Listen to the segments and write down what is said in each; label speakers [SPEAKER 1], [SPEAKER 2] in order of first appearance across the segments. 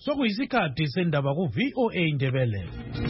[SPEAKER 1] Sokuyisikhathi sendaba ku VOA Indebele.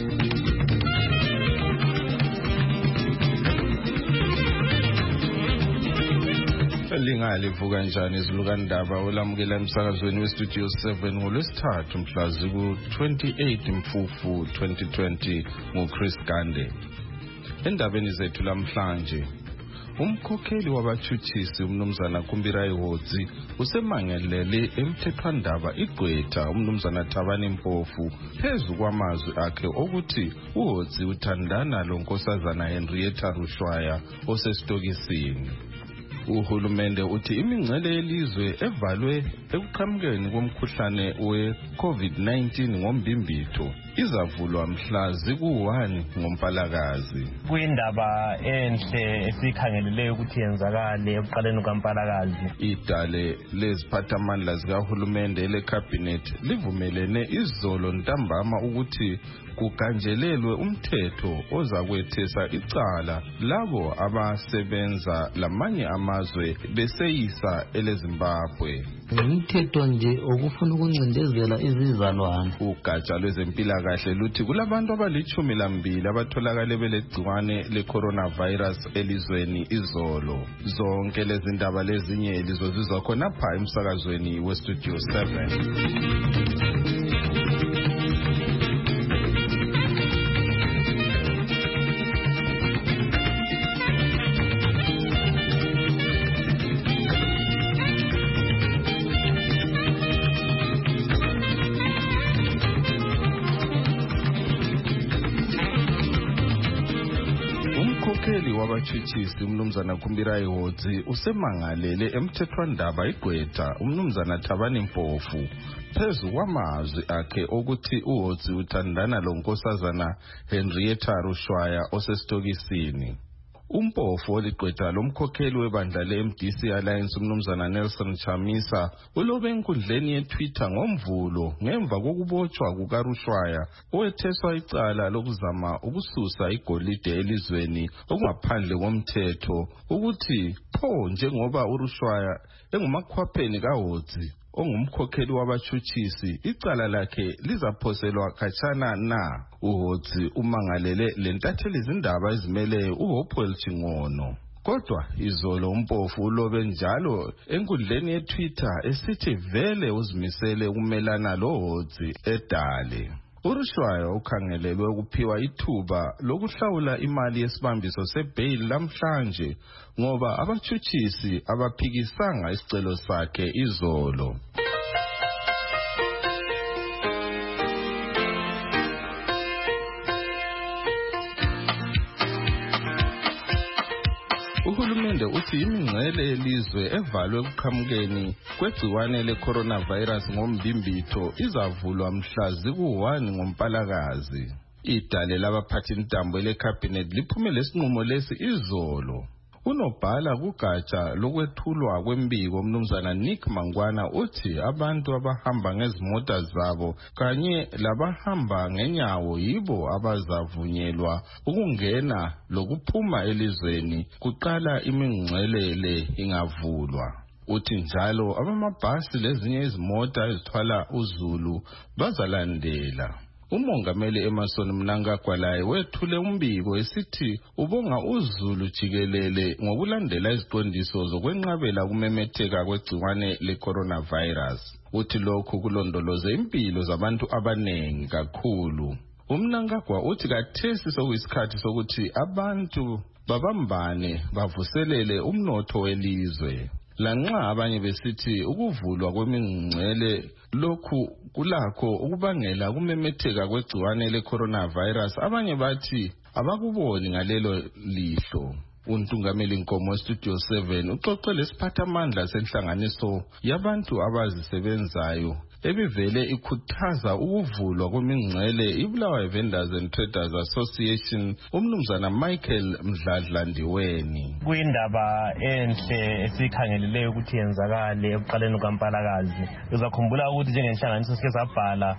[SPEAKER 2] Lingalivuka njani izilukandaba olamukela emsakazweni westudio 7 ngolwesithathu mhla ziku-28 Mfufu 2020 nguChris Gande. Endabeni zethu lamhlanje, umkhokheli wabathuthisi umnumzana Kumbira Ihodzi usemangelele emthethwandaba igqwetha umnumzana Thabani Mpofu phezu kwamazwi akhe okuthi uHodzi uthandana lo nkosazana Henrietta Rushwaya osesitokisini. Uhulumende uthi imingcele yelizwe evalwe ekuqhamukeni komkhuhlane we-COVID-19 ngombimbitho izavulwa mhla ziku-1 ngoMpalakazi.
[SPEAKER 3] Kuyindaba enhle esikhangeleleyo ukuthi yenzakale ekuqaleni kwaMpalakazi.
[SPEAKER 2] Idale leziphathamandla zikahulumende elekhabhinethi livumelene izolo ntambama ukuthi kuganjelelwe umthetho ozakwethesa icala labo abasebenza lamanye amazwe beseyisa eleZimbabwe.
[SPEAKER 4] Umthetho nje okufuna ukuncindezela izizalwane.
[SPEAKER 2] Ugatsha lwezempilakahle luthi kulabantu abali-12 abatholakale belegciwane le-coronavirus elizweni izolo. Zonke lezi ndaba lezinye lizozizwa khonapha emsakazweni westudio 7. Umkhokheli wabathuthisi umnumzana Kumbira Ihodzi usemangalele emthethwandaba igqwetha umnumzana Thabani Mpofu phezu kwamazwi akhe okuthi uHodzi uthandana lo nkosazana Henrietta Rushwaya osesitokisini. Umpofu oligqwetha lomkhokheli webandla le-MDC Alliance umnumzana Nelson Chamisa ulobe enkundleni yeTwitter ngoMvulo ngemva kokubotshwa kukaRushwaya owetheswa icala lokuzama ukususa igolide elizweni okungaphandle komthetho ukuthi pho njengoba uRushwaya engumakhwapheni kaHodzi ongumkhokheli wabathuthisi icala lakhe lizaphoselwa khatshana na. uHodzi umangalele lentatheli izindaba ezimele uHopewell Chingono. Kodwa izolo umpofu ulobe njalo enkundleni yeTwitter esithi vele uzimisele ukumelana loHodzi edale. uRushwaya ukhangelelwe ukuphiwa ithuba lokuhlawula imali yesibambiso sebail lamhlanje ngoba abathuthisi abaphikisanga isicelo sakhe izolo. Uhulumende uthi imingcele yelizwe evalwe ekuqhamukeni kwegciwane le-coronavirus ngombimbitho izavulwa mhla ziku-1 ngoMpalakazi. Idale labaphathintambo elekhabhinethi liphumele isinqumo lesi izolo. Unobhala kugatsha lokwethulwa kwembiko umnumzana Nick Mangwana uthi abantu abahamba ngezimota zabo kanye labahamba ngenyawo yibo abazavunyelwa ukungena lokuphuma elizweni kuqala imingcele ingavulwa. Uthi njalo abamabhasi lezinye izimota ezithwala uzulu bazalandela. Umongameli Emmerson Mnangagwa laye wethule umbiko esithi ubonga uzulu jikelele ngokulandela iziqondiso zokwenqabela ukumemetheka kwegciwane le-coronavirus. Uthi lokhu kulondoloze impilo zabantu abanengi kakhulu. Umnangagwa uthi kathesi sokuyisikhathi sokuthi abantu babambane bavuselele umnotho welizwe. Lanxa abanye besithi ukuvulwa kwemingcele lokhu kulakho ukubangela kumemetheka kwegciwane le-coronavirus, abanye bathi abakuboni ngalelo lihlo. Untungameli Nkomo Studio 7 uxoxe lesiphathamandla senhlanganiso yabantu abazisebenzayo ebivele ikhuthaza ukuvulwa kwemingcele iBulawayo Vendors and Traders Association umnumzana Michael Mdladlandiweni.
[SPEAKER 3] Kuyindaba enhle esikhangeleleyo ukuthi yenzakale ekuqaleni kwaMpalakazi. Uzakhumbula ukuthi njengenhlanganiso sike sabhala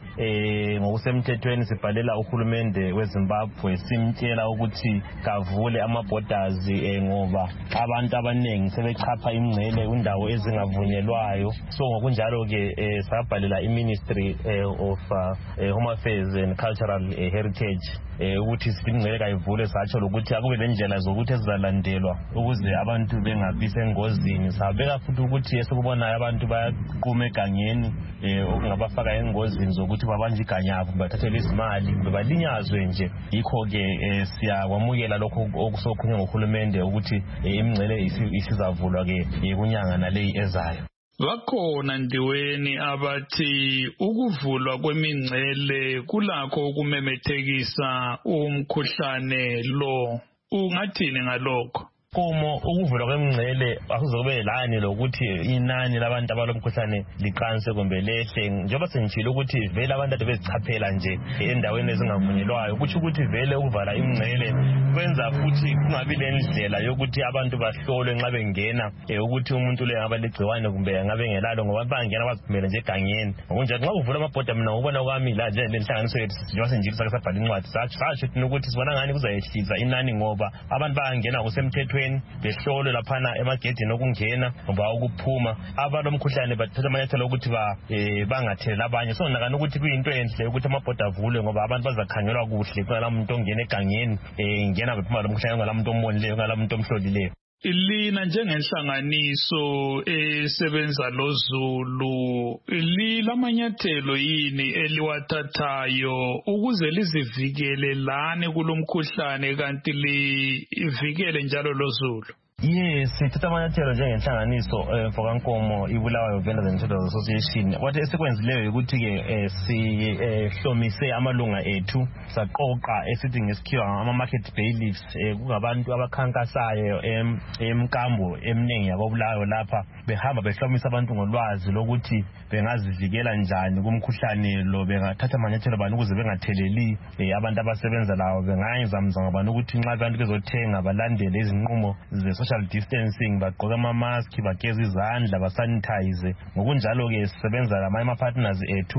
[SPEAKER 3] ngokusemthethweni sibhalela uhulumende weZimbabwe simtshela ukuthi kavule amaborders kakhulu ngoba abantu abaningi sebechapha imingcele indawo ezingavunyelwayo. So ngokunjalo ke sabhalela iMinistry of Home Affairs and Cultural Heritage ukuthi imingcele kayivule, satsho lokuthi akube lendlela zokuthi ezizalandelwa ukuze abantu bengabi sengozini. Sabeka futhi ukuthi esikubonayo abantu bayaqhuma egangeni okungabafaka engozini zokuthi babanje iganyabo, bathathelwe izimali, bebalinyazwe nje. Yikho ke siyakwamukela lokho okusokhulunywa ngohulumende ukuthi imingcele isizavulwa ke kunyanga naleyi ezayo.
[SPEAKER 5] Bakhona Ndiweni abathi ukuvulwa kwemingcele kulakho ukumemethekisa umkhuhlane lo. Ungathini ngalokho?
[SPEAKER 3] Komo ukuvulwa kwemingcele akuzokube lani lokuthi inani labantu abalomkhuhlane liqanse kumbe lehle. Njengoba sengitshilo ukuthi vele abantu ade bezichaphela nje endaweni ezingavunyelwayo, kuthi ukuthi vele ukuvala imingcele kwenza futhi kungabi lendlela yokuthi abantu bahlolwe nxa bengena ukuthi umuntu le ngaba legciwane kumbe ngabe ngelalo, ngoba bangena baziphumele nje egangeni. Ngokunjalo nxa uvula amabhoda, mina ngubona kwami la nje lenhlanganiso yethu njengoba senjikisa sabhala incwadi satsho ukuthi sibona ngani kuzayehlisa inani, ngoba abantu bayangena kusemthethweni behlolwe laphana emagedini okungena ngoba ukuphuma. Abalomkhuhlane bathatha amanyathelo ukuthi bangathelela abanye. So nakani ukuthi kuyinto enhle ukuthi amabhoda avulwe ngoba abantu bazakhangelwa kuhle, kungala muntu ongena egangeni ngena bephuma lomkhuhlane, kungala muntu ombonileyo, kungala muntu omhlolileyo.
[SPEAKER 5] Lina njengenhlanganiso esebenza loZulu, lilamanyathelo yini eliwathathayo ukuze lizivikele lani kulomkhuhlane kanti livikele njalo loZulu?
[SPEAKER 3] Yes, sithatha amanyathelo njengenhlanganiso Mfokankomo iBulawayo Vendors and Traders Association. What esikwenzileyo ukuthi ke sihlomise amalunga ethu, saqoqa esithi ngesikhiwa ama-market bailiffs, kungabantu abakhankasayo emkambo eminengi yakoBulawayo lapha, behamba behlomisa abantu ngolwazi lokuthi bengazivikela njani kumkhuhlane lo, bengathatha amanyathelo bani ukuze bengatheleli abantu abasebenza lawo, bengayizamzama bani ukuthi nxa abantu bezothenga balandele izinqumo ze-social distancing, bagqoke ama-mask, bageze izandla, basanitize. Ngokunjalo ke sisebenza lama-partners ethu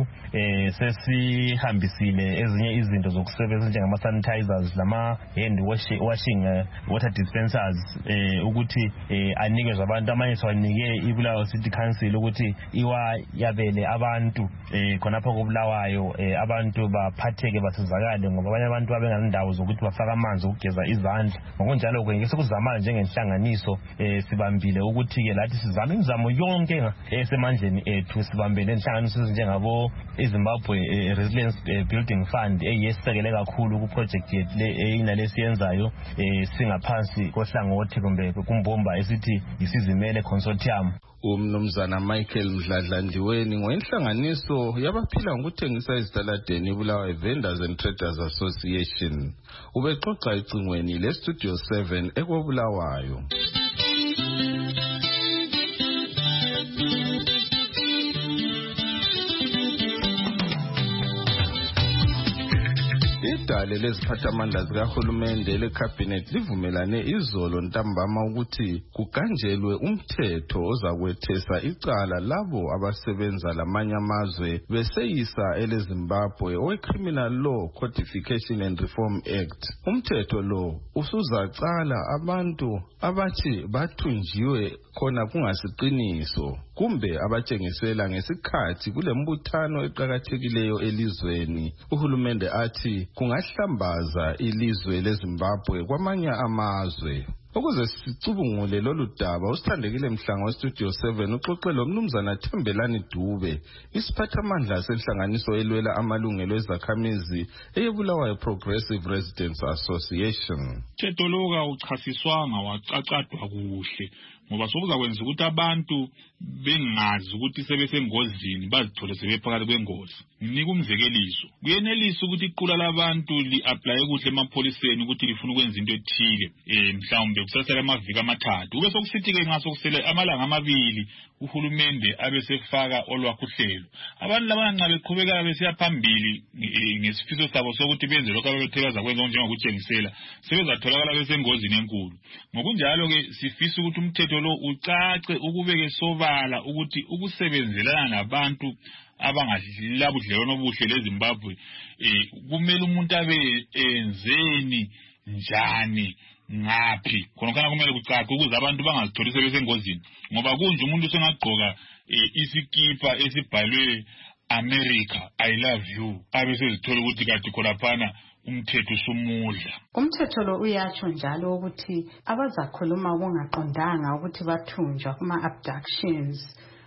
[SPEAKER 3] sesihambisile ezinye izinto zokusebenza njengama-sanitizers, lama-hand washing water dispensers ukuthi anikezwe abantu. Amanye siwanike iBulawayo City Council ukuthi iwayabele abantu khonapho koBulawayo, abantu baphatheke basizakale ngoba abanye abantu babengazindawo zokuthi bafaka amanzi okugeza izandla. Ngokunjalo ke sekuzamana njengenhlanganiso sibambile ukuthi ke lathi sizame imizamo yonke esemandleni ethu, sibambele inhlanganiso ezinjengabo iZimbabwe Resilience Building Fund eyesekele kakhulu ku project yethu le inalesiyenzayo singaphansi kohlangothi kumbe kumbomba esithi isizimele consortium.
[SPEAKER 2] Umnumzana Michael Mdladla Ndiweni ngoinhlanganiso yabaphila ngokuthengisa ezitaladeni iBulawayo Vendors and Traders Association ubexoxa icingweni leStudio 7 ekoBulawayo. Idale leziphathamandla zikahulumende lekhabhinethi livumelane izolo ntambama ukuthi kuganjelwe umthetho ozakwethesa icala labo abasebenza lamanye amazwe beseyisa eleZimbabwe owe-Criminal Law Codification and Reform Act. Umthetho lo usuzacala abantu abathi bathunjiwe khona kungasiqiniso kumbe abatshengisela ngesikhathi kulembuthano eqhakathekileyo elizweni. Uhulumende athi kungahlambaza ilizwe leZimbabwe kwamanye amazwe. Ukuze sicubungule lolu daba, usithandekile Mhlanga weStudio 7 uxoxe lomnumzana Thembelani Dube, isiphathamandla senhlanganiso elwela amalungelo ezakhamizi eyeBulawayo Progressive Residents Association.
[SPEAKER 5] Thetoloka uchasiswanga wacacadwa kuhle ngoba sokuzakwenza ukuthi abantu bengazi ukuthi sebesengozini bazithole sebephakathi kwengozi. Nginika umzekeliso. Kuyenelisa ukuthi iqula labantu li-apply kuhle emapholiseni ukuthi lifuna ukwenza into ethile mhlawumbe kusasela amaviki amathathu. Ube sokusithi ke nxa sokusele amalanga amabili uhulumende abesefaka olwakhe uhlelo. Abantu laba nxa beqhubeka besiya phambili ngesifiso sabo sokuthi benze lokho ababethe bazakwenza njengokutshengisela, sebezatholakala besengozini enkulu. Ngokunjalo ke sifisa ukuthi umthetho lo ucace ukubeke sobala ukuthi ukusebenzelana nabantu abangadlila budlelwano obuhle leZimbabwe kumele umuntu abe enzeni njani ngaphi khona kumele kucace ukuze abantu bangazitholi sebesengozini ngoba kunje umuntu sengagqoka isikipa esibhalwe America I love you abesezithola ukuthi kanti kholaphana umthetho usumudla.
[SPEAKER 6] Umthetho lo uyatsho njalo ukuthi abazakhuluma okungaqondanga ukuthi bathunjwa kuma abductions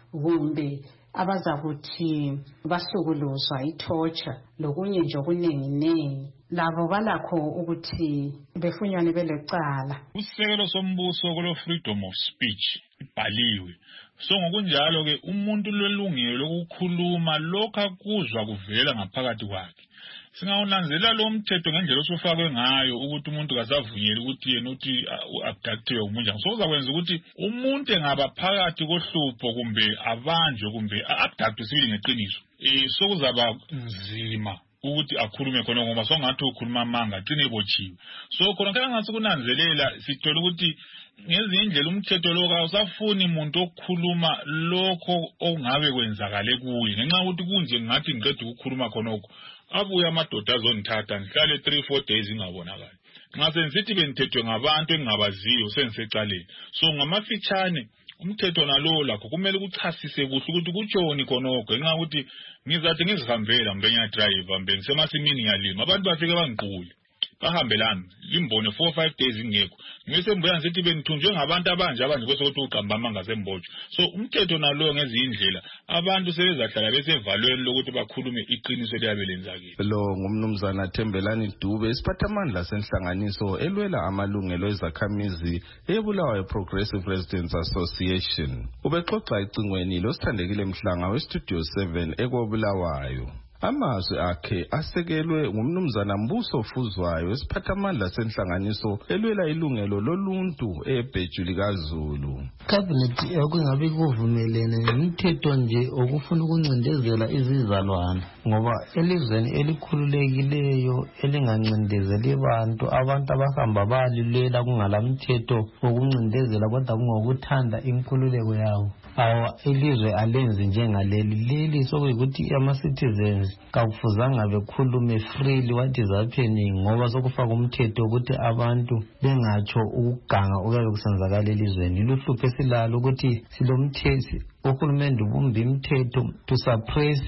[SPEAKER 6] kumbe abazakuthi basukuluzwa itorture lokunye nje okuningi labo balakho ukuthi befunyane belecala.
[SPEAKER 5] Usekelo sombuso kulo freedom of speech ibhaliwe. So ngokunjalo ke umuntu lelungelo lokukhuluma lokho akuzwa kuvela ngaphakathi kwakhe. Singawunanzela lo mthetho ngendlela osufakwe ngayo ukuthi umuntu kasavunyeli ukuthi yena uthi abductiwe umunja. So uzakwenza ukuthi umuntu engaba phakathi kohlupho kumbe abanjwe kumbe abductwe sibili ngeqiniso. So kuzaba nzima ukuthi akhulume khona ngoba songathi ukhuluma amanga aqine ebotshiwe. So khona ngase kunanzelela sithola ukuthi ngezindlela umthetho lo awusafuni umuntu okhuluma lokho ongabe kwenzakale kuye ngenxa ukuthi kunje ngathi ngiqeda ukukhuluma khonoko abuya amadoda azonithatha ngihlale 3-4 days ingabonakali nxa senisithi benithethwe ngabantu engingabaziyo sensecaleni. So ngamafitshane umthetho nalo lakho kumele ukuchasise kuhle ukuthi kutshoni khonoko ngenxa ukuthi ngizathi ngizihambela mbe nya driver mbe ngisemasimini ngiyalima abantu bafike bangiqule bahambelana limbone 4-5 days ingekho ngise mbuya ngithi benithunjwe ngabantu abanje bese ukuthi uqamba amanga sembotsho. So umthetho nalo ngezindlela abantu sebezahlala besevalweni lokuthi bakhulume iqiniso liyabelenzakile.
[SPEAKER 2] Lo ngumnumzana Thembelani Dube isiphathamandla senhlanganiso elwela amalungelo ezakhamizi eBulawayo Progressive Residents Association. Ubexoxa icingweni losithandekile Mhlanga weStudio 7 eKobulawayo. Amazwi akhe asekelwe ngumnumzana Mbuso Fuzwayo isiphathamandla senhlanganiso elwela ilungelo loluntu eBhejuli kaZulu.
[SPEAKER 4] Cabinet yakungabe kuvumelene nomthetho nje okufuna ukuncindezela izizalwane ngoba elizweni elikhululekileyo elingancindezeli abantu abahamba balilela kungalamthetho okuncindezela kodwa kungokuthanda inkululeko yawo. Ilizwe alenzi njengaleli sokuyikuthi ama-citizens kakufuzanga bekhulume freely what is happening ngoba sokufaka umthetho ukuthi abantu bengatsho ukuganga okuyabe kusenzakala elizweni. Luhlupho esilalo ukuthi silomthetho uhulumende ubumba imithetho to suppress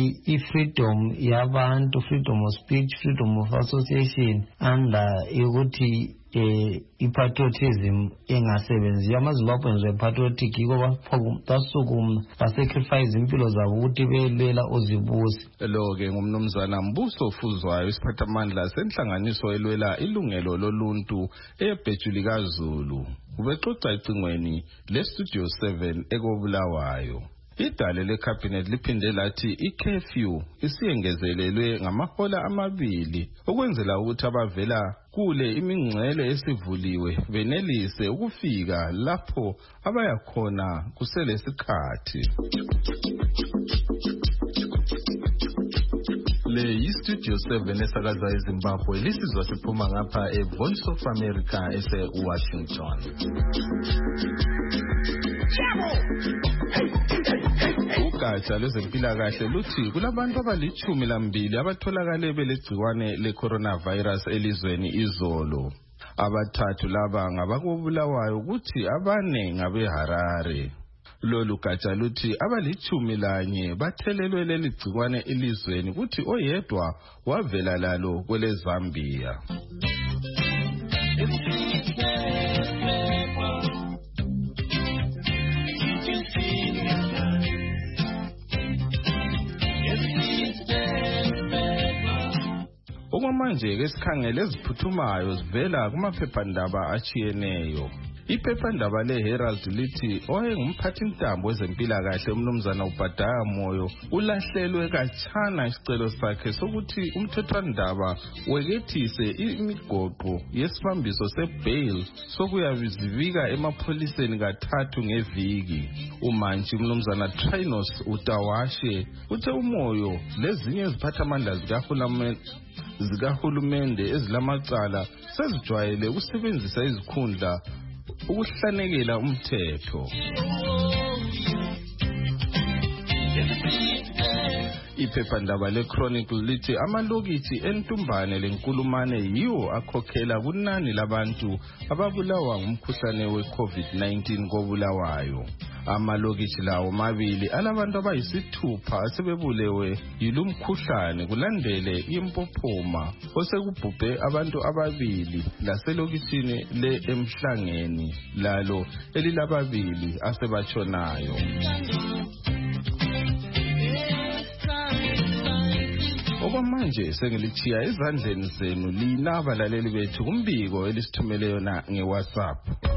[SPEAKER 4] i-freedom yabantu, freedom of speech, freedom of association under ukuthi i-patriotism engasebenzi. AmaZimbabweans were patriotic yiko basukuma basacrifice impilo zabo ukuthi belwela ozibusi.
[SPEAKER 2] Lo-ke ngumnumzana Mbuso Fuzwayo isiphathamandla senhlanganiso elwela ilungelo loluntu eBhejuli kaZulu. Ubexoxa icingweni leStudio 7 eKobulawayo. Idale leCabinet liphinde lathi i-curfew isiyengezelelwe ngamahola amabili ukwenzela ukuthi abavela kule imingcele esivuliwe benelise ukufika lapho abayakhona kusele isikhathi. Le yiStudio 7 esakaza eZimbabwe lisizwa siphuma ngapha eVoice of America ese-Washington. Ugatsha lwezempilakahle luthi kulabantu abali-12 abatholakale belegciwane le-coronavirus elizweni izolo. Abathathu laba ngabakobulawayo ukuthi abane ngabeHarare. Lolu gatsha luthi abali-11 bathelelwe leli gciwane elizweni kuthi oyedwa wavela lalo kweleZambia. Okwamanje ke sikhangele eziphuthumayo zivela kumaphephandaba achiyeneyo. Iphephandaba leHerald lithi oyengumphathintambo wezempilakahle umnumzana uBhadaya Moyo ulahlelwe kachana isicelo sakhe sokuthi umthethwandaba wekethise imigoqo yesibambiso sebail sokuyabizivika emapholiseni kathathu ngeviki. Umantshi umnumzana Trinos Utawashe uthe uMoyo lezinye iziphathamandla zikahulumende ezilamacala sezijwayele ukusebenzisa izikhundla ukuhlanekela umthetho. Iphephandaba leChronicle lithi amalokithi eNtumbane leNkulumane yiwo akhokhela kunani labantu ababulawa ngumkhuhlane we-COVID-19 koBulawayo. Amalokithi lawo mabili alabantu abayisithupha asebebulewe yilumkhuhlane kulandele iMpophoma osekubhubhe abantu ababili laselokishini le-Emhlangeni lalo elilababili asebatshonayo. Okwamanje sengilithiya ezandleni zenu linaba laleli bethu kumbiko elisithumele yona ngeWhatsApp.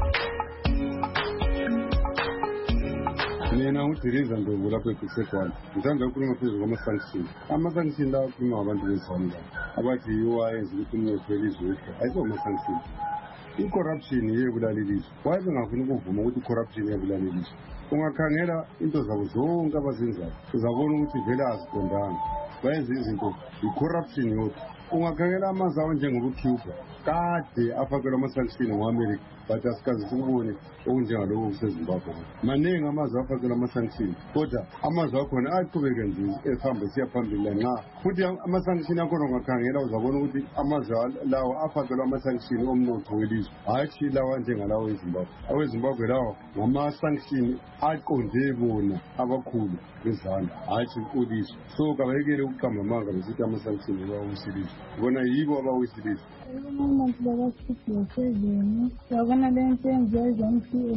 [SPEAKER 7] Mina ngudiriza Ndlovu lapho eBusekwane. Ngithanda ukukhuluma phezulu kwama-sanction. Ama-sanction lawa akhuluma ngabantu bezandla abathi yiwo ayenza ukuthi umnotho welizwe wehle. Ayikho ama-sanction. I-corruption iyebulala ilizwe. Waye bengafuni ukuvuma ukuthi i-corruption iyebulala ilizwe. Ungakhangela into zabo zonke abazenzayo uzabona ukuthi vele aziqondanga. Bayenza izinto i-corruption yodwa. Ungakhangela amazwe awo njengobuCuba kade afakelwa ama-sanction ngo-America but asikaze sikubone okunjengalokho kuseZimbabwe. Maningi amazwe afakelwa ama-sanction kodwa amazwe akhona aqhubeke nje ehamba siya phambili nxa futhi ama-sanction akhona ungakhangela uzabona ukuthi amazwe lawo afakelwa ama-sanction omnotho welizwe hatshi lawa njengalawo eZimbabwe. AweZimbabwe lawo ngama-sanction aqonde bona abakhulu bezandla hatshi ulizwe. So kabayekele ukuqamba amanga besithi ama-sanction abawisilizwe bona yibo abawisilizwe.
[SPEAKER 8] Yabona lento enziwa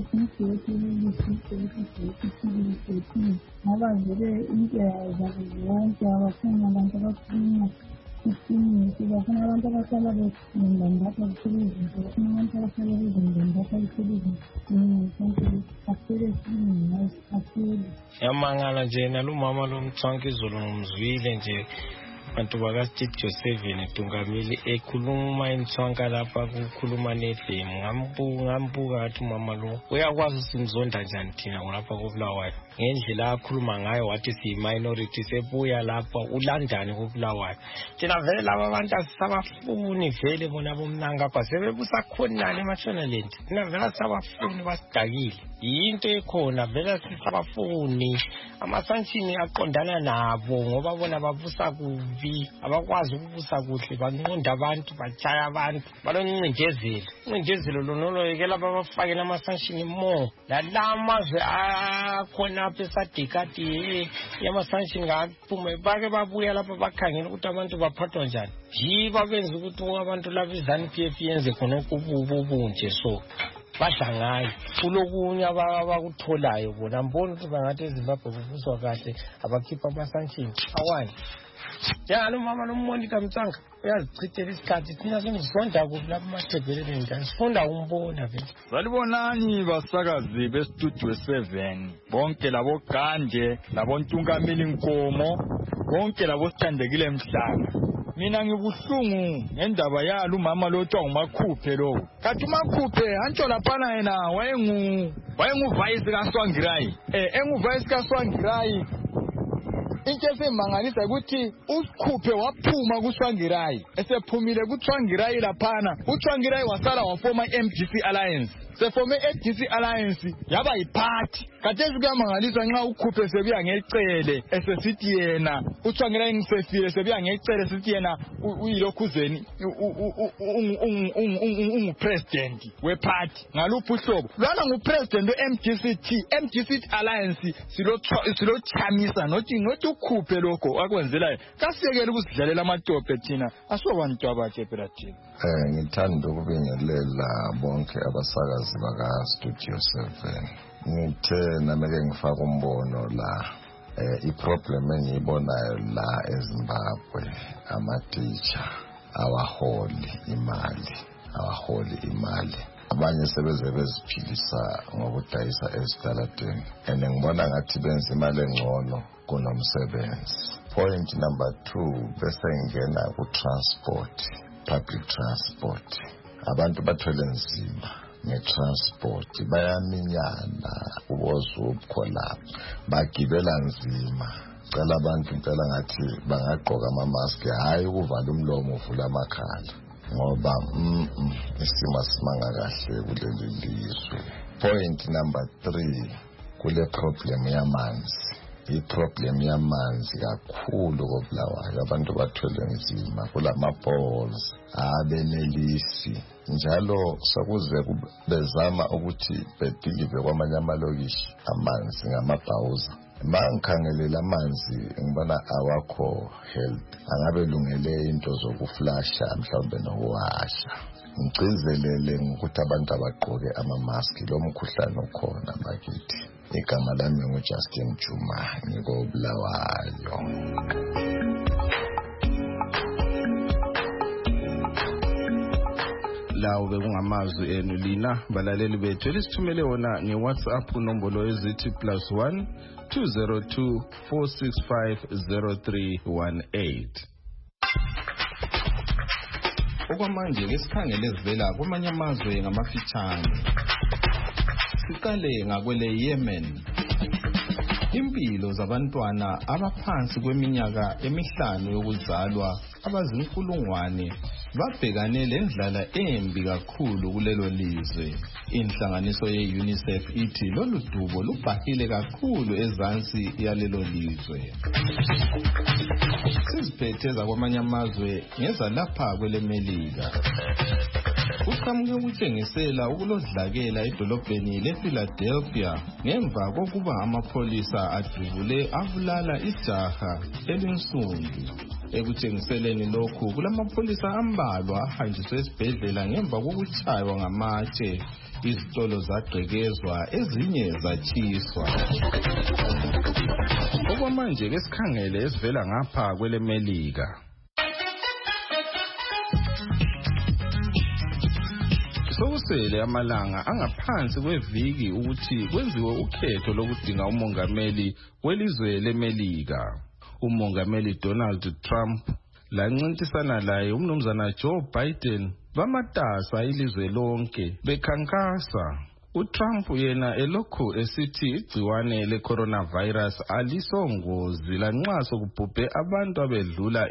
[SPEAKER 8] ngoba vele into zabo zonke abafuna abantu abakhuluma iqiniso, bafuna abantu abahlala besindandatha kuhlele izinto, bafuna abantu abahlala bezindandatha kuhlele izinto.
[SPEAKER 9] Yamangala nje nalumama lomthwanka izolo ngumzwile nje bantu bakaSteve Joseph Ntungamili ekhuluma emthwanka lapha kukhuluma nedemu ngambuka ngathi umama lo uyakwazi simzonda njani thina lapha koBulawayo ngendlela akhuluma ngayo wathi siyi-minority sebuya lapha ulandani koBulawayo. Thina vele laba abantu asisabafuni vele bona bomnanga apha sebebusa khonani eMashonaland. Thina vele asisabafuni basidakile yinto ekhona vele sisabafuni ama-sanction aqondana nabo ngoba bona babusa kubi abakwazi ukubusa kuhle banqonda abantu batshaya abantu balonqindezelo lonoloyekela babafakela ama-sanction more lalamazwe akhona apha esadekati yama-sanction ngaphume bake babuya lapha bakhangela ukuthi abantu baphathwa njani yibo benza ukuthi abantu laba iZANU-PF yenze khonokho ubunje so badla ngayo kulokunye abakutholayo bona mbona ukuthi bangathi eZimbabwe kubuswa kahle abakhipha ama-sanction awani njalo mama noMonica Mtsanga uyazichithela isikhathi thina simzonda kuphi lapha emathebheleni njani sifunda umbona vele.
[SPEAKER 10] Salibonani basakazi bestudio 7 bonke labo Gande labo Ntungamili Nkomo bonke labo Sithandekile Mhlanga. Mina ngibuhlungu ngendaba yalo umama lo othiwa nguMakhuphe lo. Kathi uMakhuphe antsho laphana yena wayengu-vice kaSwangirayi. Engu-vice kaSwangirayi into esemangalisa ukuthi uSikhuphe waphuma kuSwangirayi. Esephumile kuSwangirayi laphana uSwangirayi wasala wafoma MDC Alliance. Sefome MDC Alliance yaba yiphathi. Kathesi kuyamangalisa nxa uKhuphe sebuya ngecele esesithi yena uSwangirayi ngisefile sebuya ngecele sithi yena uyilokhuzeni ungupresident wephathi ngaluphi uhlobo lwana ngupresident we-MDC Alliance silochamisa nothi uKhuphe lokho akwenzelayo kasiyekele ukusidlalela amatophe thina asobantu abakhe phela thina.
[SPEAKER 11] Ngithanda ukubingelela bonke abasakazi bakaStudio 7. Ngithe nameke ngifaka umbono la iproblem engiyibonayo la eZimbabwe ama-teacher awaholi imali abanye sebeze beziphilisa ngokudayisa esitaladeni and ngibona ngathi benza imali engcono kunomsebenzi. Point number 2 bese ngena ku-transport, public transport. Abantu bathwele nzima nge-transport bayaminyana ubozubukho lapha bagibela nzima. Cela abantu impela ngathi bangagqoka ama-mask hayi ukuvala umlomo uvula amakhala ngoba isimo simanga kahle kuleli lizwe. Point number 3 kule problem yamanzi iproblem yamanzi kakhulu koBulawayo. Abantu bathwele nzima kulama balls abenelisi njalo sokuze bezama ukuthi bedelive kwamanye amalokishi amanzi ngamabhawuza. Mangikhangelela amanzi ngibona awakho health, angabe lungele into zokuflasha mhlawumbe nokuwasha. Ngicizelele ukuthi abantu abagqoke ama-mask, lo mkhuhlane ukhona bakithi. Igama lami nguJustin Juma, ngikoBulawayo.
[SPEAKER 2] Lawo bekungamazwi enu lina balaleli bethu elisithumele wona ngeWhatsApp nombolo ezithi +1 202 465 0318. Okwamanje ngesikhangele ezivela kwamanye amazwe ngamafitshane. Siqale ngakwele Yemen. Impilo zabantwana abaphansi kweminyaka emihlanu yokuzalwa abazinkulungwane babhekane lendlala embi kakhulu kulelo lizwe. Inhlanganiso ye-UNICEF ithi lolu dubo lubhahile kakhulu ezansi yalelo lizwe. Siziphetheza kwamanye amazwe ngeza lapha kwele Melika. Kuqhamuke ukutshengisela ukulodlakela edolobheni lePhiladelphia ngemva kokuba amapholisa adubule abulala ijaha elinsundu. Ekutshengiseleni lokhu kulamapholisa ambalwa ahanjiswe esibhedlela ngemva kokutshaywa ngamatshe. Izitolo zagqekezwa, ezinye zatshiswa. Okwamanje ke sikhangele esivela ngapha kwele Melika. Sokusele amalanga angaphansi kweviki ukuthi kwenziwe ukhetho lokudinga umongameli welizwe leMelika. Umongameli Donald Trump lancintisana laye umnumzana Joe Biden bamatasa ilizwe lonke bekhankasa. uTrump yena elokhu esithi igciwane le-coronavirus alisongozi lanxa sokubhubhe abantu abedlula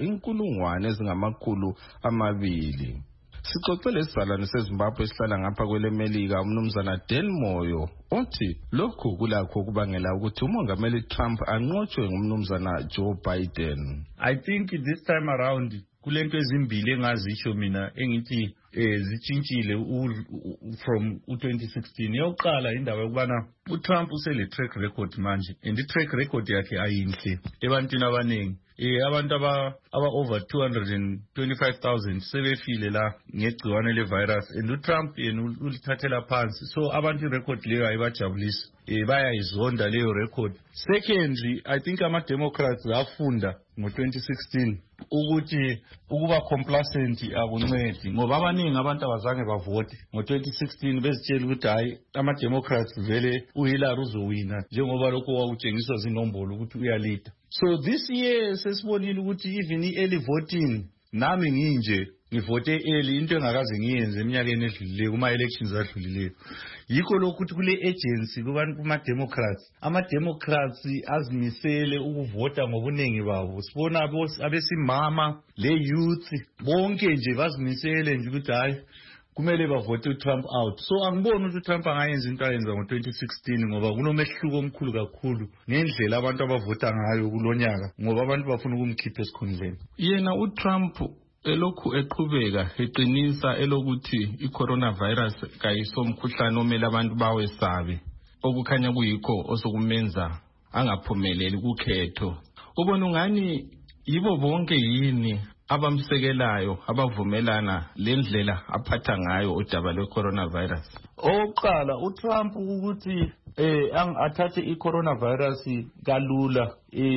[SPEAKER 2] 200,000. Sixoxele isizalwane seZimbabwe esihlala ngapha kwele Melika umnumzana Dan Moyo othi lokhu kulakho kubangela ukuthi umongameli Trump anqotshwe ngumnumzana Joe Biden.
[SPEAKER 5] I think this time around kulento ezimbili engazisho mina engithi zitshintshile from 2016. Yokuqala indaba yokubana uTrump usele track record manje and i-track record yakhe ayinhle ebantwini abaningi. Abantu aba over 225,000 sebefile la ngegciwane le-virus and uTrump yena ulithathela phansi, so abantu i-record leyo ayibajabulisi, bayayizonda leyo record. Secondly, I think ama-Democrats afunda ngo-2016 ukuthi ukuba complacent akuncedi, ngoba abaningi abantu abazange bavote ngo-2016 bezitshela ukuthi hayi ama-Democrats vele uHillary uzowina njengoba lokho kwakutshengiswa zinombolo ukuthi uyalida. So this year sesibonile ukuthi even i-early voting, nami nginje ngivote early into engakaze ngiyenze eminyakeni edlulileyo kuma-elections adlulileyo. Yikho lokhu ukuthi kule agency kubantu kuma-Democrats, ama-Democrats azimisele ukuvota ngobuningi babo. Sibona abesimama le-youth bonke nje bazimisele nje ukuthi hayi kumele bavote uTrump out. So angiboni ukuthi uTrump angayenza into ayenza ngo-2016 ngoba kunomehluko omkhulu kakhulu ngendlela abantu abavota ngayo kulonyaka, ngoba abantu bafuna ukumkhipha esikhundleni.
[SPEAKER 2] Yena uTrump elokhu eqhubeka eqinisa elokuthi i-coronavirus kayisomkhuhlane omele abantu bawesabe, okukhanya kuyikho osokumenza angaphumeleli kukhetho. Ubona ungani yibo bonke yini abamsekelayo abavumelana lendlela aphatha ngayo udaba lwe-coronavirus?
[SPEAKER 5] Oqala uTrump ukuthi athathe i-coronavirus kalula,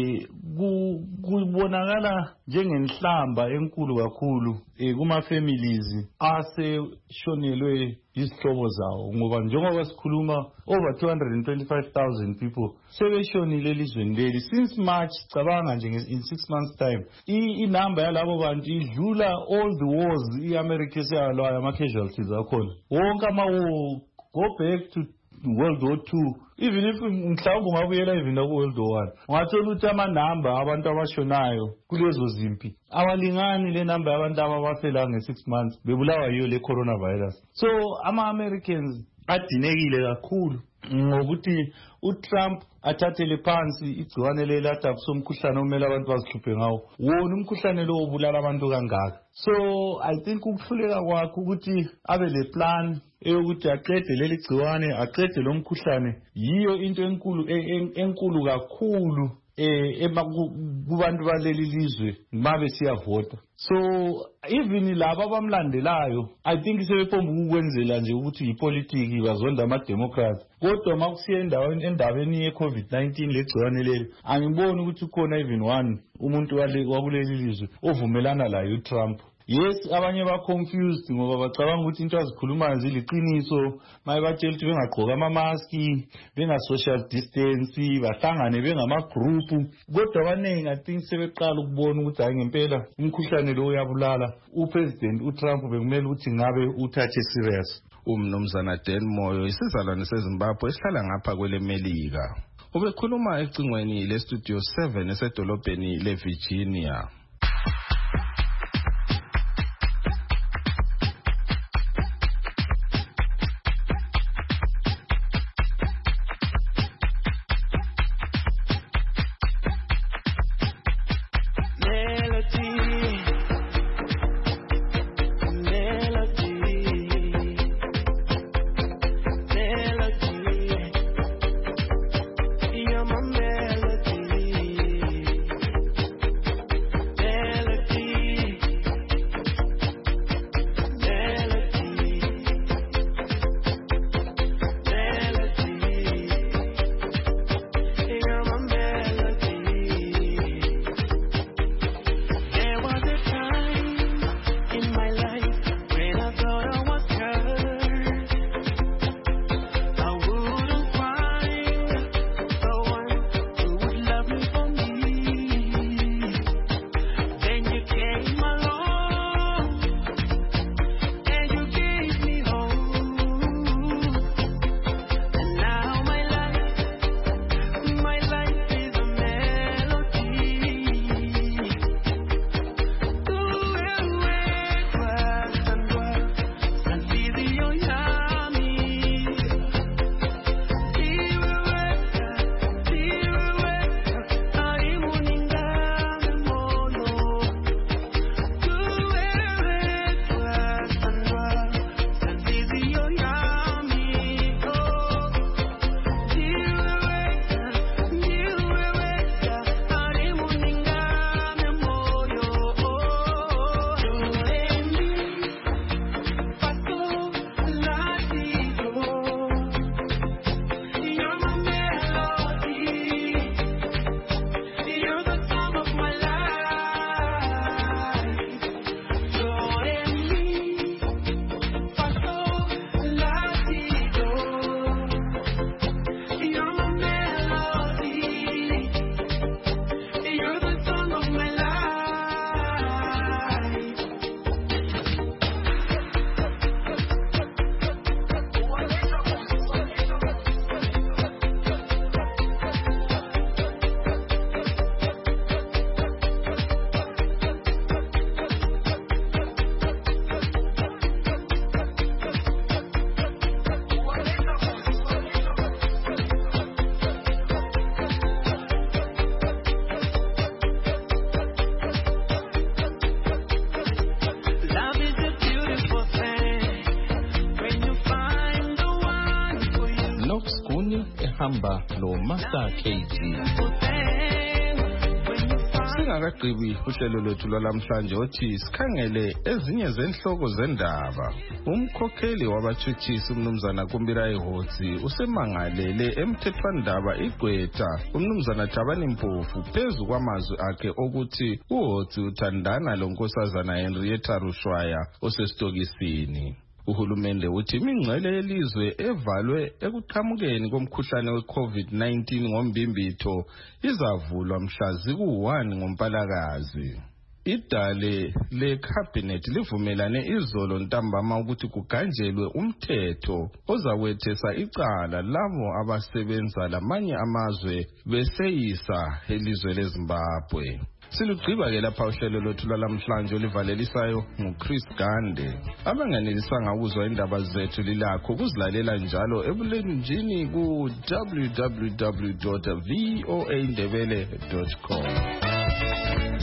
[SPEAKER 5] kubonakala njengenhlamba enkulu kakhulu kuma-families aseshonelwe izihlobo zawo, ngoba njengoba sikhuluma over 225,000 people sebeshonile elizweni leli since March. Cabanga nje in 6 months time inamba yalabo bantu idlula all the wars i-America eseyalwayo, ama-casualties akhona wonke ama-war. Go back to World War II, even if mhlawumbe ungabuyela even ku-World War I, ungathola ukuthi amanamba abantu abashonayo kulezo zimpi awalingani le namba yabantu abafela nge-6 months bebulawa yiyo le coronavirus. So ama-Americans adinekile kakhulu
[SPEAKER 12] ngokuthi uTrump athathele phansi igciwane leladabu somkhuhlane omele abantu bazikhuphe ngawo wona umkhuhlane lo obulala abantu kangaka. So I think ukuhluleka kwakhe ukuthi abe le plan eyokuthi aqede leli gciwane aqede lo mkhuhlane yiyo into enkulu kakhulu kubantu baleli lizwe mabe siyavota. So even laba abamlandelayo I think sebepomba ukwenzela nje ukuthi yipolitiki bazonda ama-Democrats, kodwa makusiya endabeni ye-COVID-19 legciwane leli angiboni ukuthi ukhona even one umuntu wakuleli lizwe ovumelana layo uTrump. Yes, abanye ba-confused ngoba bacabanga ukuthi into azikhulumayo ziliqiniso, maye batshela ukuthi bengagqoka ama-maski, benga-social distance, bahlangane bengama-group. Kodwa abaningi I think sebeqala ukubona ukuthi hayi ngempela umkhuhlane lo uyabulala. UPresident uTrump bekumele ukuthi ngabe uthathe serious.
[SPEAKER 2] Umnumzana Dan Moyo isizalwane seZimbabwe esihlala ngapha kwelemelika. Ubekhuluma ecingweni leStudio 7 esedolobheni leVirginia. ehamba lo Master KG. Singakagqibi uhlelo lwethu lwalamhlanje othi sikhangele ezinye zenhloko zendaba. Umkhokheli wabathuthisi umnumzana Kumbirayi Hotsi usemangalele emthethwandaba igqwetha umnumzana Thabani Mpofu phezu kwamazwi akhe ukuthi uHotsi uthandana lonkosazana Henrietta Rushwaya osesitokisini. Uhulumende uthi imingcele yelizwe evalwe ekuqhamukeni komkhuhlane we-COVID-19 ngombimbitho izavulwa mhla ziku-1 ngoMpalakazi. Idale le-cabinet livumelane izolo ntambama ukuthi kuganjelwe umthetho ozawethesa icala labo abasebenza lamanye amazwe beseyisa elizwe leZimbabwe. Silugqiba-ke lapha uhlelo lwethu lwalamhlanje olivalelisayo nguChris Gande. Abanganelisanga ukuzwa indaba zethu lilakho ukuzilalela njalo ebulenjini ku www.voaindebele.com.